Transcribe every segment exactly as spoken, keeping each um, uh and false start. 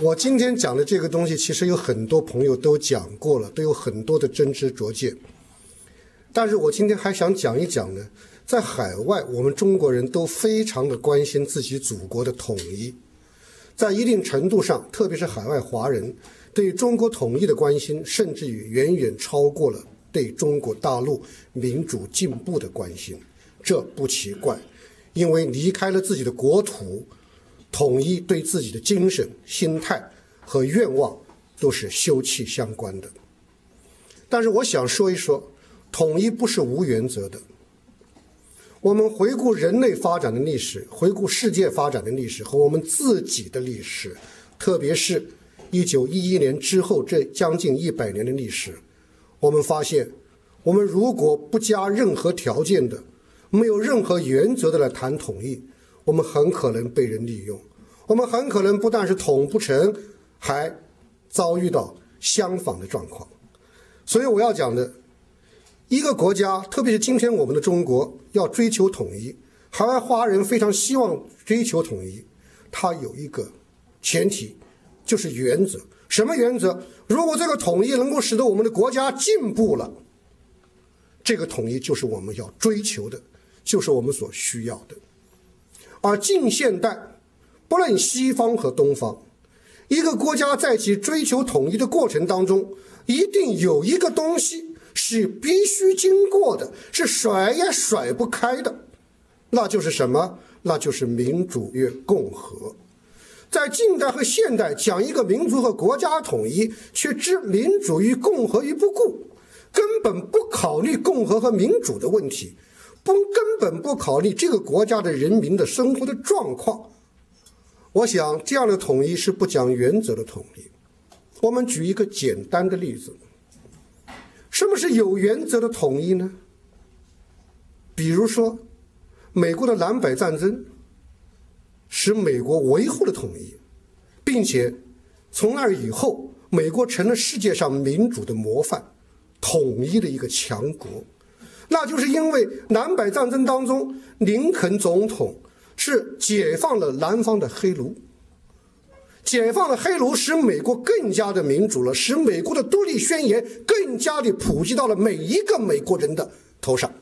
我今天讲的这个东西，其实有很多朋友都讲过了，都有很多的真知灼见。但是我今天还想讲一讲呢，在海外，我们中国人都非常的关心自己祖国的统一，在一定程度上，特别是海外华人对中国统一的关心，甚至于远远超过了对中国大陆民主进步的关心。这不奇怪，因为离开了自己的国土，统一对自己的精神、心态和愿望都是休戚相关的。但是我想说一说，统一不是无原则的。我们回顾人类发展的历史，回顾世界发展的历史和我们自己的历史，特别是一九一一年之后这将近一百年的历史，我们发现，我们如果不加任何条件的，没有任何原则的来谈统一，我们很可能被人利用，我们很可能不但是统不成，还遭遇到相反的状况。所以我要讲的，一个国家，特别是今天我们的中国，要追求统一，海外华人非常希望追求统一，它有一个前提，就是原则。什么原则？如果这个统一能够使得我们的国家进步了，这个统一就是我们要追求的，就是我们所需要的。而近现代，不论西方和东方，一个国家在其追求统一的过程当中，一定有一个东西是必须经过的，是甩也甩不开的，那就是什么？那就是民主与共和。在近代和现代讲一个民族和国家统一，却置民主与共和于不顾，根本不考虑共和和民主的问题，不根本不考虑这个国家的人民的生活的状况。我想这样的统一是不讲原则的统一。我们举一个简单的例子，什么是有原则的统一呢？比如说美国的南北战争使美国维护了统一，并且从那以后美国成了世界上民主的模范，统一的一个强国。那就是因为南北战争当中，林肯总统是解放了南方的黑奴，解放了黑奴，使美国更加的民主了，使美国的独立宣言更加的普及到了每一个美国人的头上，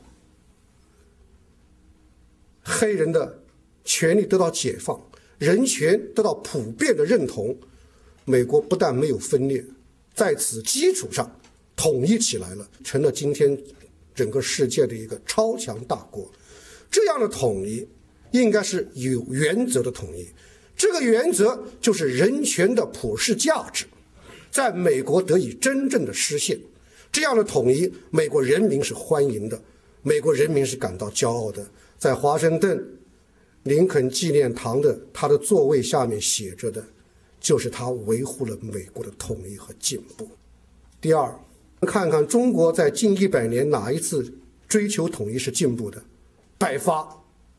黑人的权利得到解放，人权得到普遍的认同，美国不但没有分裂，在此基础上统一起来了，成了今天整个世界的一个超强大国。这样的统一应该是有原则的统一，这个原则就是人权的普世价值在美国得以真正的实现。这样的统一，美国人民是欢迎的，美国人民是感到骄傲的。在华盛顿林肯纪念堂的他的座位下面写着的，就是他维护了美国的统一和进步。第二，看看中国在近一百年哪一次追求统一是进步的？百发。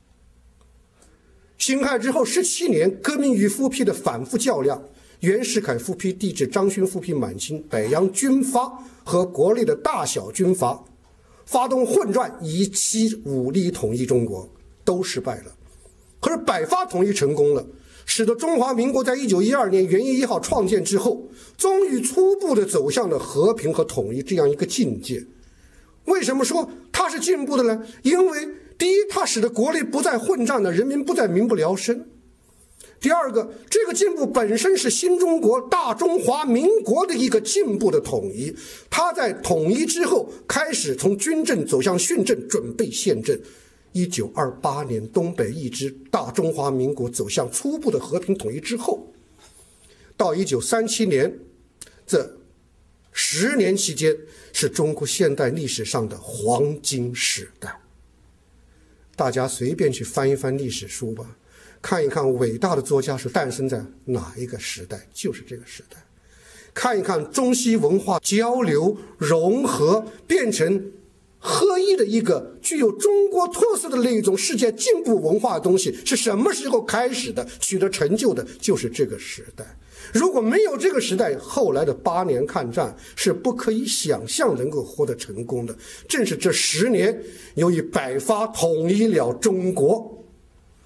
辛亥之后十七年，革命与复辟的反复较量，袁世凯复辟帝制，张勋复辟满清，北洋军阀和国内的大小军阀发动混战，以期武力统一中国，都失败了。可是百发统一成功了，使得中华民国在一九一二年元月一号创建之后，终于初步的走向了和平和统一这样一个境界。为什么说它是进步的呢？因为第一，它使得国内不再混战了，人民不再民不聊生。第二个，这个进步本身是新中国大中华民国的一个进步的统一，它在统一之后开始从军政走向训政，准备宪政。一九二八年东北一支大中华民国走向初步的和平统一之后，到一九三七年这十年期间是中国现代历史上的黄金时代。大家随便去翻一翻历史书吧，看一看伟大的作家是诞生在哪一个时代，就是这个时代。看一看中西文化交流融合变成合一的一个具有中国特色的那种世界进步文化的东西是什么时候开始的，取得成就的，就是这个时代。如果没有这个时代，后来的八年抗战是不可以想象能够获得成功的。正是这十年，由于百发统一了中国。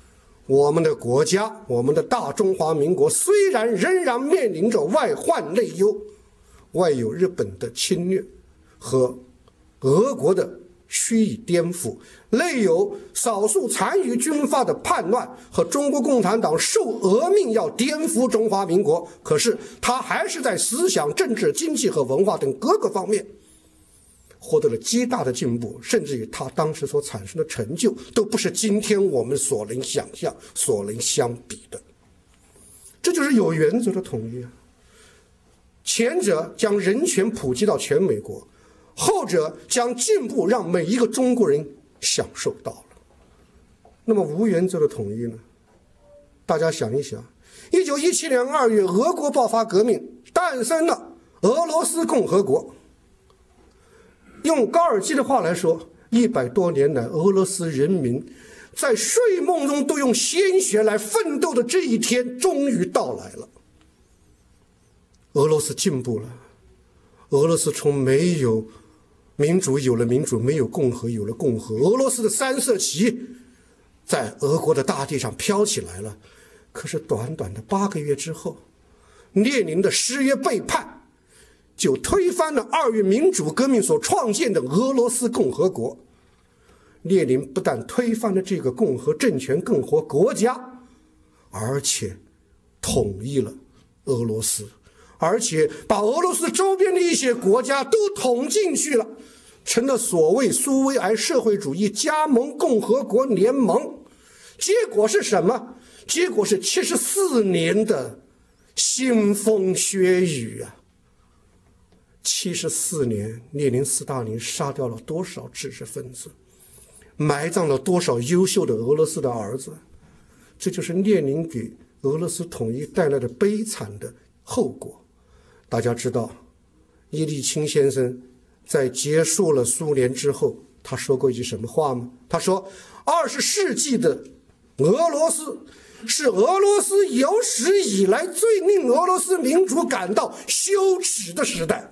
我们的国家，我们的大中华民国虽然仍然面临着外患内忧，外有日本的侵略和俄国的虚以颠覆，内有少数残余军阀的叛乱和中国共产党受俄命要颠覆中华民国，可是他还是在思想、政治、经济和文化等各个方面获得了极大的进步，甚至于他当时所产生的成就都不是今天我们所能想象、所能相比的。这就是有原则的统一啊！前者将人权普及到全美国，后者将进步让每一个中国人享受到了。那么无原则的统一呢？大家想一想，一九一七年二月，俄国爆发革命，诞生了俄罗斯共和国。用高尔基的话来说，一百多年来，俄罗斯人民在睡梦中都用鲜血来奋斗的这一天终于到来了。俄罗斯进步了，俄罗斯从没有民主有了民主，没有共和有了共和，俄罗斯的三色旗在俄国的大地上飘起来了。可是短短的八个月之后，列宁的失约背叛就推翻了二月民主革命所创建的俄罗斯共和国。列宁不但推翻了这个共和政权、共和国家，而且统一了俄罗斯，而且把俄罗斯周边的一些国家都统进去了，成了所谓苏维埃社会主义加盟共和国联盟。结果是什么？结果是七十四年的腥风血雨啊！七十四年，列宁、斯大林杀掉了多少知识分子，埋葬了多少优秀的俄罗斯的儿子？这就是列宁给俄罗斯统一带来的悲惨的后果。大家知道，叶利钦先生在结束了苏联之后，他说过一句什么话吗？他说，二十世纪的俄罗斯是俄罗斯有史以来最令俄罗斯民主感到羞耻的时代。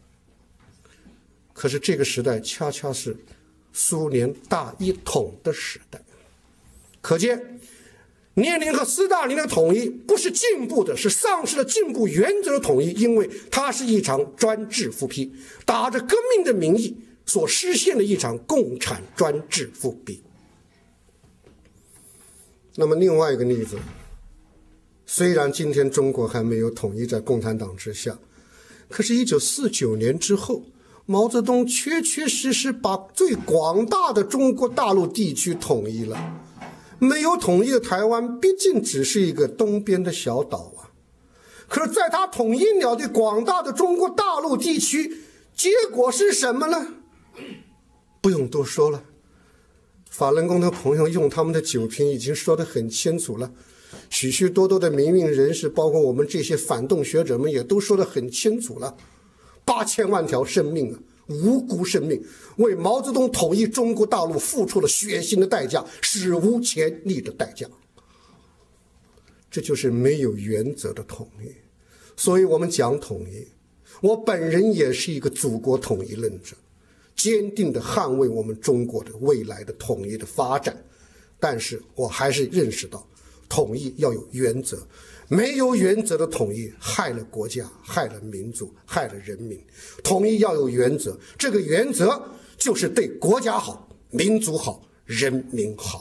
可是这个时代恰恰是苏联大一统的时代。可见列宁和斯大林的统一不是进步的，是丧失了进步原则的统一，因为它是一场专制复辟，打着革命的名义所实现的一场共产专制复辟。那么另外一个例子，虽然今天中国还没有统一在共产党之下，可是一九四九年之后，毛泽东确确实实把最广大的中国大陆地区统一了。没有统一的台湾毕竟只是一个东边的小岛啊，可是在他统一了的广大的中国大陆地区，结果是什么呢？不用多说了，法轮功的朋友用他们的酒瓶已经说得很清楚了，许许多多的民运人士，包括我们这些反动学者们也都说得很清楚了，八千万条生命啊，无辜生命为毛泽东统一中国大陆付出了血腥的代价，史无前例的代价。这就是没有原则的统一。所以我们讲统一，我本人也是一个祖国统一论者，坚定地捍卫我们中国的未来的统一的发展。但是我还是认识到，统一要有原则，没有原则的统一害了国家，害了民族，害了人民。统一要有原则，这个原则就是对国家好，民族好，人民好。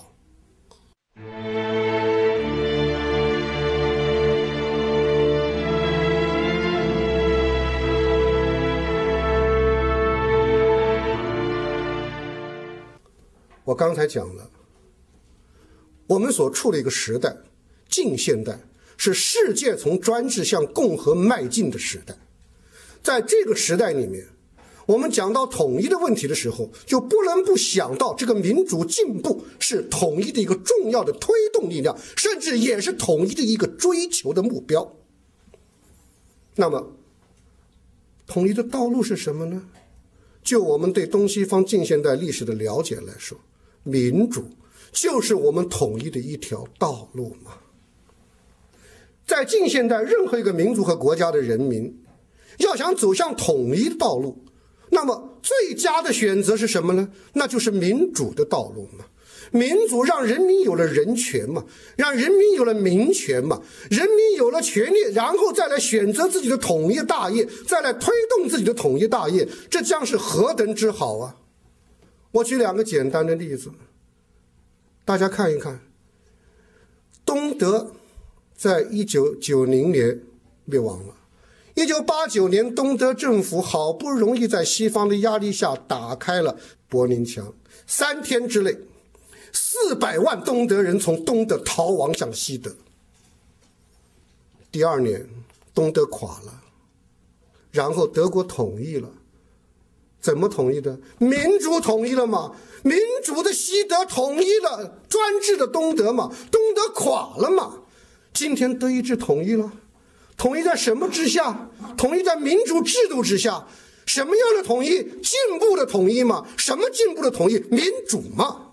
我刚才讲了，我们所处的一个时代，近现代，是世界从专制向共和迈进的时代。在这个时代里面，我们讲到统一的问题的时候，就不能不想到这个民主进步是统一的一个重要的推动力量，甚至也是统一的一个追求的目标。那么统一的道路是什么呢？就我们对东西方近现代历史的了解来说，民主就是我们统一的一条道路嘛。在近现代，任何一个民族和国家的人民要想走向统一的道路，那么最佳的选择是什么呢？那就是民主的道路嘛。 民主让人民有了人权嘛，让人民有了民权嘛，人民有了权利，然后再来选择自己的统一大业，再来推动自己的统一大业，这将是何等之好啊！我举两个简单的例子，大家看一看。东德在一九九零年灭亡了，一九八九年东德政府好不容易在西方的压力下打开了柏林墙，三天之内四百万东德人从东德逃亡向西德。第二年东德垮了，然后德国统一了。怎么统一的？民主统一了嘛，民主的西德统一了专制的东德嘛，东德垮了嘛。今天德意志统一了，统一在什么之下？统一在民主制度之下。什么样的统一？进步的统一嘛。什么进步的统一？民主嘛。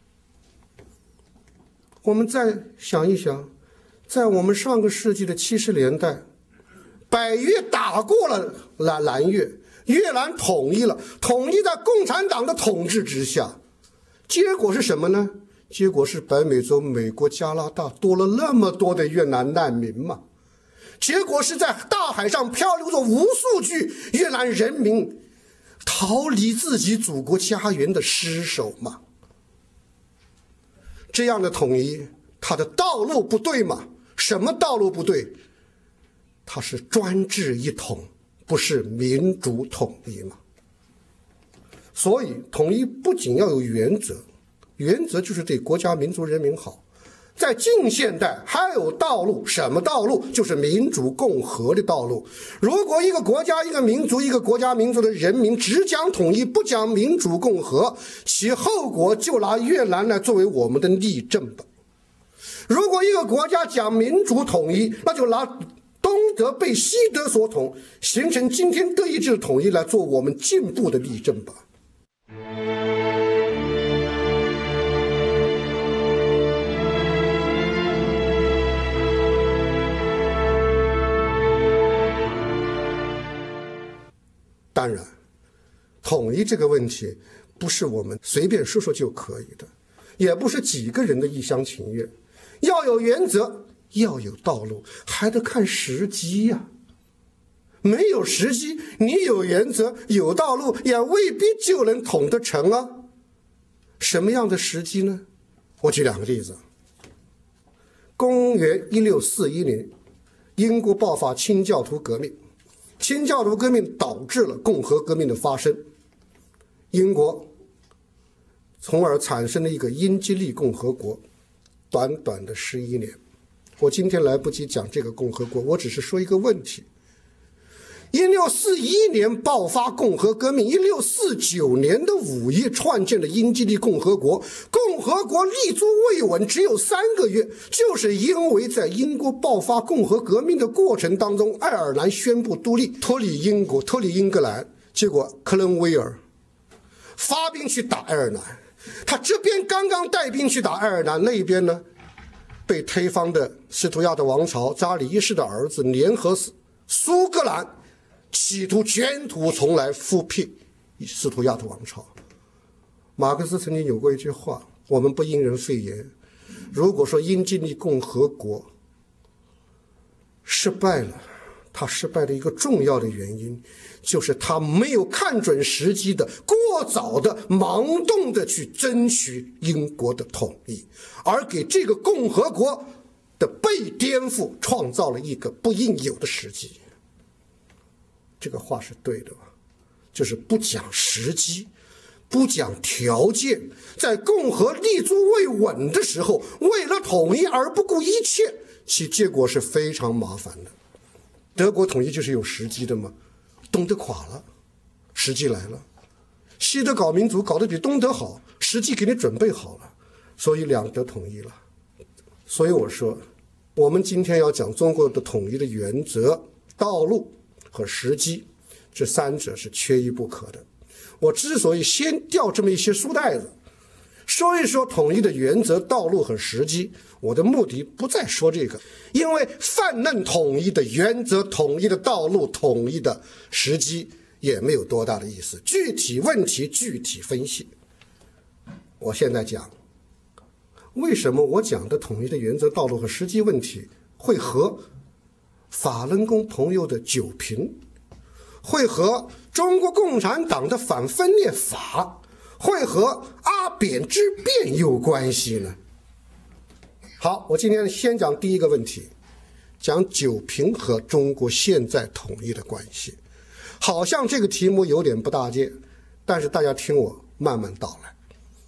我们再想一想，在我们上个世纪的七十年代，百越打过了南南越，越南统一了，统一在共产党的统治之下，结果是什么呢？结果是北美洲、美国、加拿大多了那么多的越南难民嘛。结果是在大海上漂流着无数具越南人民逃离自己祖国家园的尸首嘛。这样的统一，它的道路不对嘛？什么道路不对？它是专制一统，不是民主统一嘛。所以统一不仅要有原则，原则就是对国家民族人民好，在近现代还有道路，什么道路？就是民主共和的道路。如果一个国家、一个民族、一个国家民族的人民只讲统一，不讲民主共和，其后果就拿越南来作为我们的例证吧。如果一个国家讲民主统一，那就拿东德被西德所统，形成今天德意志的统一来做我们进步的例证吧。当然，统一这个问题不是我们随便说说就可以的，也不是几个人的一厢情愿，要有原则，要有道路，还得看时机呀、啊。没有时机，你有原则有道路，也未必就能统得成啊。什么样的时机呢？我举两个例子。公元一六四一年，英国爆发清教徒革命，清教徒革命导致了共和革命的发生，英国从而产生了一个英吉利共和国，短短的十一年。我今天来不及讲这个共和国，我只是说一个问题。一六四一年爆发共和革命，一六四九年的五月创建了英吉利共和国。共和国立足未稳，只有三个月，就是因为在英国爆发共和革命的过程当中，爱尔兰宣布独立，脱离英国，脱离英格兰。结果克伦威尔发兵去打爱尔兰，他这边刚刚带兵去打爱尔兰，那边呢被推翻的斯图亚特王朝查理一世的儿子联合苏格兰，企图卷土重来，复辟斯图亚特王朝。马克思曾经有过一句话，我们不因人废言，如果说英吉利共和国失败了，它失败的一个重要的原因就是它没有看准时机的，过早的盲动的去争取英国的统一，而给这个共和国的被颠覆创造了一个不应有的时机。这个话是对的吧？就是不讲时机，不讲条件，在共和立足未稳的时候，为了统一而不顾一切，其结果是非常麻烦的。德国统一就是有时机的嘛，东德垮了，时机来了；西德搞民族搞得比东德好，时机给你准备好了，所以两德统一了。所以我说，我们今天要讲中国的统一的原则、道路和时机，这三者是缺一不可的。我之所以先调这么一些书袋子，说一说统一的原则、道路和时机，我的目的不再说这个，因为泛论统一的原则、统一的道路、统一的时机也没有多大的意思，具体问题具体分析。我现在讲为什么我讲的统一的原则、道路和实际问题会和法轮功朋友的九评，会和中国共产党的反分裂法，会和阿扁之变有关系呢？好，我今天先讲第一个问题，讲九评和中国现在统一的关系。好像这个题目有点不大见，但是大家听我慢慢道来。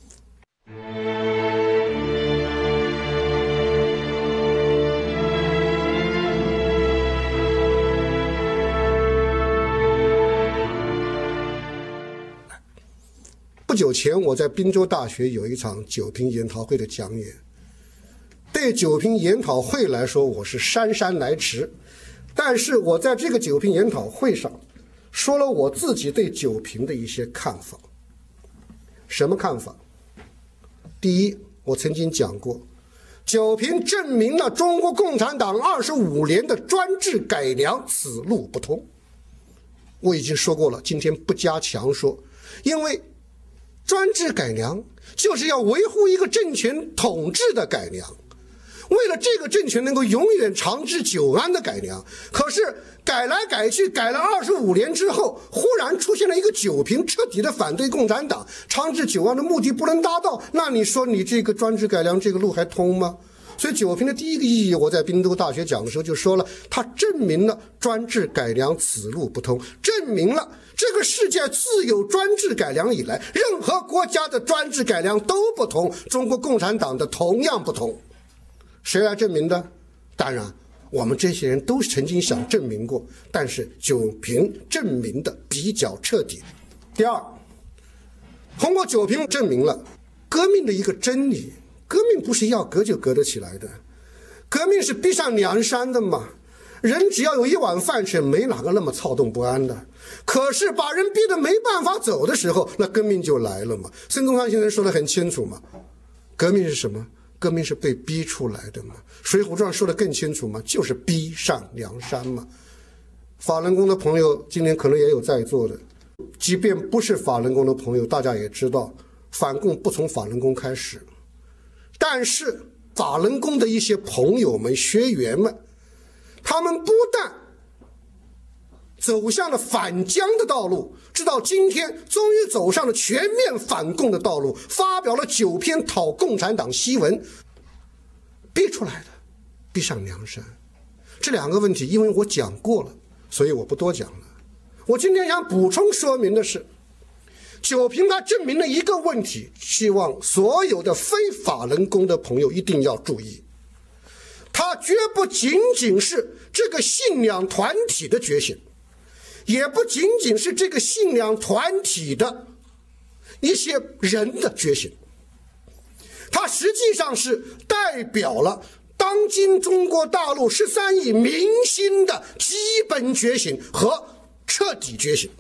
不久前，我在滨州大学有一场九评研讨会的讲演。对九评研讨会来说，我是姗姗来迟，但是我在这个九评研讨会上说了我自己对九评的一些看法。什么看法？第一，我曾经讲过，九评证明了中国共产党二十五年的专制改良此路不通。我已经说过了，今天不加强说，因为专制改良就是要维护一个政权统治的改良，为了这个政权能够永远长治久安的改良。可是改来改去，改了二十五年之后，忽然出现了一个九评，彻底的反对共产党，长治久安的目的不能达到，那你说你这个专制改良这个路还通吗？所以九评的第一个意义，我在滨州大学讲的时候就说了，它证明了专制改良此路不通，证明了这个世界自有专制改良以来，任何国家的专制改良都不同，中国共产党的同样不同。谁来证明的？当然我们这些人都曾经想证明过，但是九评证明的比较彻底。第二，通过九评证明了革命的一个真理，革命不是要革就革得起来的，革命是逼上梁山的嘛。人只要有一碗饭吃，没哪个那么躁动不安的。可是把人逼得没办法走的时候，那革命就来了嘛。孙中山先生说得很清楚嘛，革命是什么？革命是被逼出来的嘛。水浒传说得更清楚嘛，就是逼上梁山嘛。法轮功的朋友今天可能也有在座的，即便不是法轮功的朋友，大家也知道反共不从法轮功开始，但是法轮功的一些朋友们、学员们，他们不但走向了反江的道路，直到今天终于走上了全面反共的道路，发表了九篇讨共产党檄文，逼出来的，逼上梁山。这两个问题因为我讲过了，所以我不多讲了。我今天想补充说明的是，九评它证明了一个问题，希望所有的非法轮功的朋友一定要注意，它绝不仅仅是这个信仰团体的觉醒，也不仅仅是这个信仰团体的一些人的觉醒，它实际上是代表了当今中国大陆十三亿民心的基本觉醒和彻底觉醒。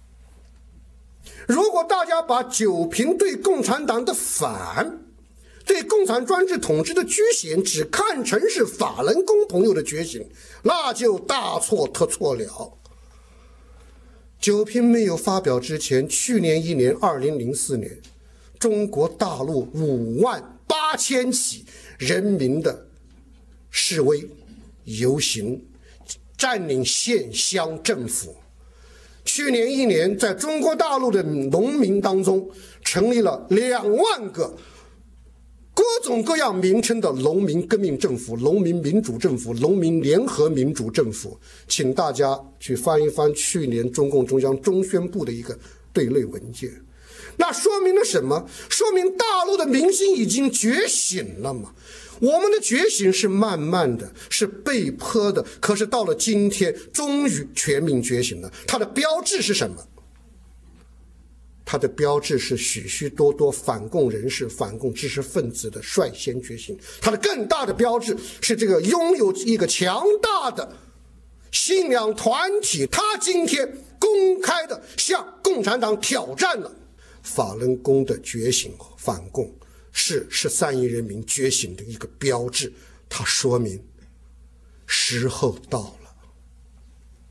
如果大家把九评对共产党的反，对共产专制统治的觉醒只看成是法轮功朋友的觉醒，那就大错特错了。九评没有发表之前，去年一年二零零四年，中国大陆五万八千起人民的示威游行，占领县乡政府。去年一年，在中国大陆的农民当中，成立了两万个各种各样名称的农民革命政府、农民民主政府、农民联合民主政府。请大家去翻一翻去年中共中央中宣部的一个对内文件。那说明了什么？说明大陆的民心已经觉醒了嘛。我们的觉醒是慢慢的，是被迫的，可是到了今天终于全民觉醒了。它的标志是什么？它的标志是许许多多反共人士、反共知识分子的率先觉醒。它的更大的标志是这个拥有一个强大的信仰团体，他今天公开的向共产党挑战了。法轮功的觉醒反共是十三亿人民觉醒的一个标志，它说明时候到了。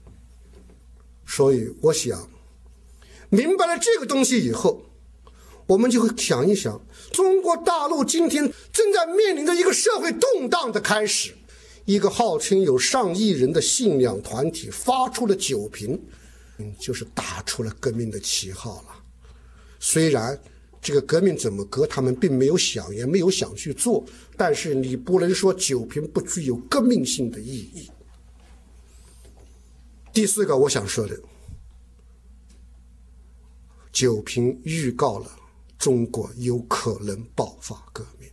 所以我想明白了这个东西以后， 我们就会想一想，中国大陆今天正在面临着一个社会动荡的开始，一个号称有上亿人的信仰团体发出了酒瓶，嗯，就是打出了革命的旗号了。虽然这个革命怎么革他们并没有想，也没有想去做，但是你不能说酒瓶不具有革命性的意义。第四个我想说的，酒瓶预告了中国有可能爆发革命。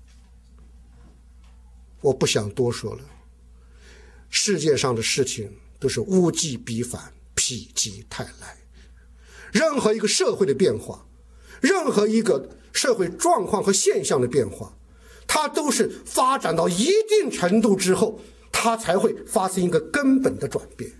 我不想多说了，世界上的事情都是物极必反，否极泰来。任何一个社会的变化，任何一个社会状况和现象的变化，它都是发展到一定程度之后，它才会发生一个根本的转变。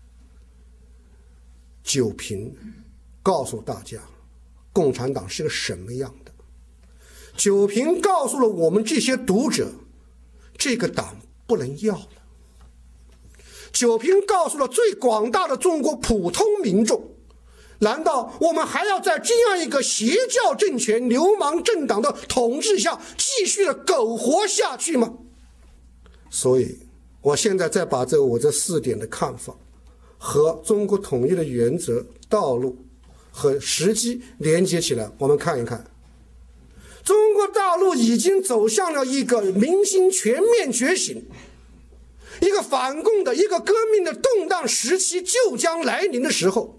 酒瓶告诉大家共产党是个什么样的，酒瓶告诉了我们这些读者，这个党不能要了。酒瓶告诉了最广大的中国普通民众，难道我们还要在这样一个邪教政权、流氓政党的统治下继续的苟活下去吗？所以我现在再把这我这四点的看法和中国统一的原则、道路和时机连接起来，我们看一看，中国大陆已经走向了一个民心全面觉醒，一个反共的、一个革命的动荡时期就将来临的时候，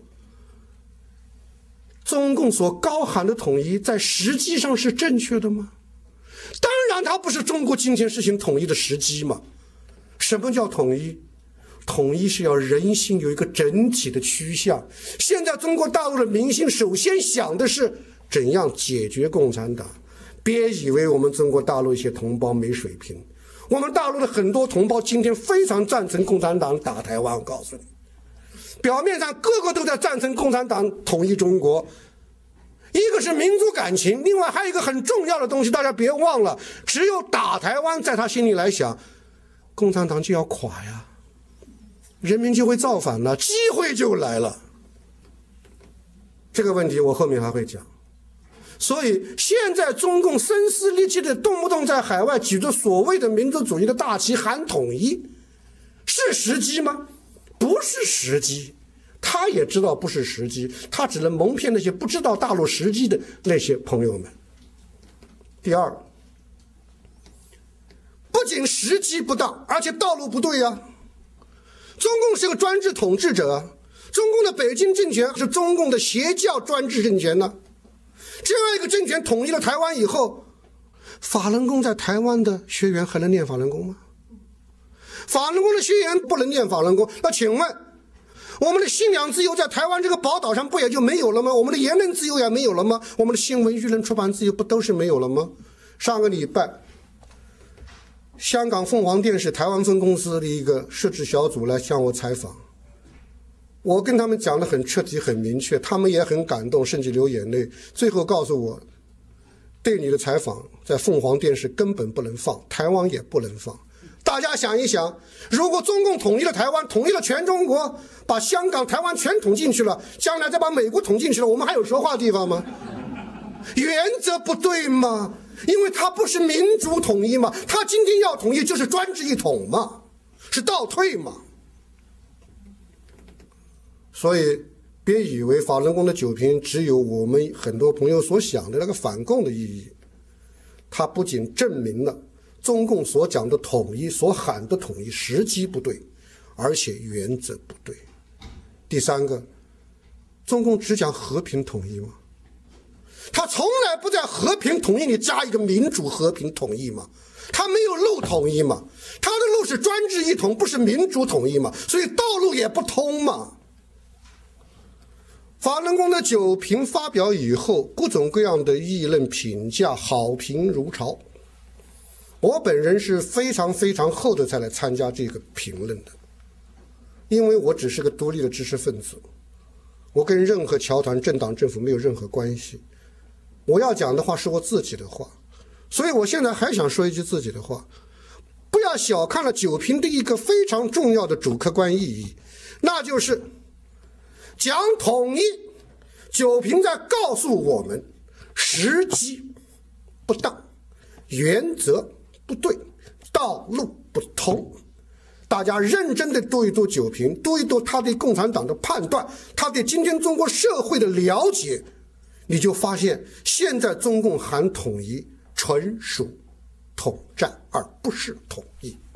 中共所高喊的统一在实际上是正确的吗？当然它不是中国今天实行统一的时机嘛。什么叫统一？统一是要人心有一个整体的趋向。现在中国大陆的民心首先想的是怎样解决共产党。别以为我们中国大陆一些同胞没水平，我们大陆的很多同胞今天非常赞成共产党打台湾。我告诉你，表面上个个都在赞成共产党统一中国，一个是民族感情，另外还有一个很重要的东西，大家别忘了，只有打台湾在他心里来想，共产党就要垮呀，人民就会造反了，机会就来了。这个问题我后面还会讲。所以现在中共声嘶力竭的动不动在海外举着所谓的民族主义的大旗喊统一，是时机吗？不是时机，他也知道不是时机，他只能蒙骗那些不知道大陆时机的那些朋友们。第二，不仅时机不当，而且道路不对啊。中共是个专制统治者啊，中共的北京政权是中共的邪教专制政权呢、啊。这样一个政权统一了台湾以后，法轮功在台湾的学员还能念法轮功吗？法轮功的学员不能念法轮功，那请问我们的信仰自由在台湾这个宝岛上不也就没有了吗？我们的言论自由也没有了吗？我们的新闻舆论出版自由不都是没有了吗？上个礼拜香港凤凰电视台湾分公司的一个摄制小组来向我采访，我跟他们讲得很彻底很明确，他们也很感动，甚至流眼泪，最后告诉我，对你的采访在凤凰电视根本不能放，台湾也不能放。大家想一想，如果中共统一了台湾，统一了全中国，把香港台湾全统进去了，将来再把美国统进去了，我们还有说话地方吗？原则不对吗？因为它不是民主统一嘛，它今天要统一就是专制一统嘛，是倒退嘛。所以别以为法轮功的酒瓶只有我们很多朋友所想的那个反共的意义，它不仅证明了中共所讲的统一、所喊的统一时机不对，而且原则不对。第三个，中共只讲和平统一吗？他从来不在和平统一里加一个民主和平统一嘛，他没有路统一嘛，他的路是专制一统，不是民主统一嘛，所以道路也不通嘛。法轮功的酒瓶发表以后，各种各样的议论评价好评如潮，我本人是非常非常后的才来参加这个评论的，因为我只是个独立的知识分子，我跟任何侨团、政党、政府没有任何关系，我要讲的话是我自己的话，所以我现在还想说一句自己的话，不要小看了酒瓶的一个非常重要的主客观意义，那就是讲统一。酒瓶在告诉我们， 时机不当，原则不对，道路不通。大家认真的读一读九评，读一读他对共产党的判断，他对今天中国社会的了解，你就发现现在中共喊统一纯属统战，而不是统一。